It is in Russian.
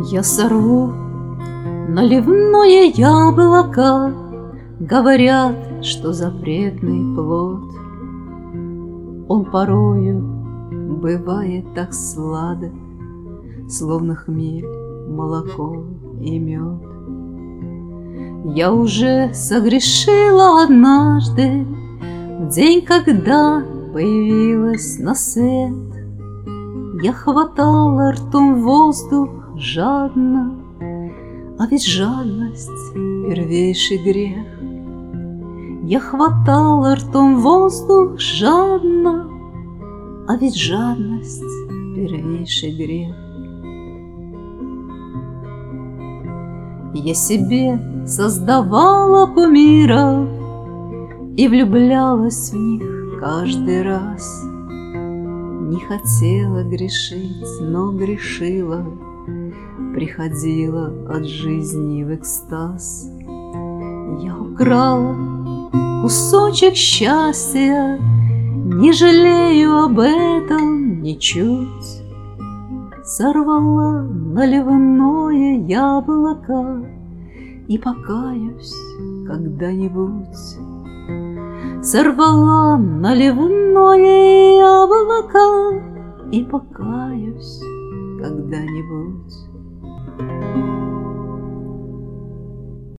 Я сорву наливное яблоко, говорят, что запретный плод. Он порою бывает так сладок, словно хмель, молоко и мед. Я уже согрешила однажды, в день, когда появилась на свет. Я хватала ртом воздух жадно, а ведь жадность — первейший грех. Я хватала ртом воздух жадно, а ведь жадность — первейший грех. Я себе создавала кумиров и влюблялась в них каждый раз. Не хотела грешить, но грешила, приходила от жизни в экстаз. Я украла кусочек счастья, не жалею об этом ничуть. Сорвала наливное яблоко и покаюсь когда-нибудь. Сорвала наливное яблоко и покаюсь когда-нибудь.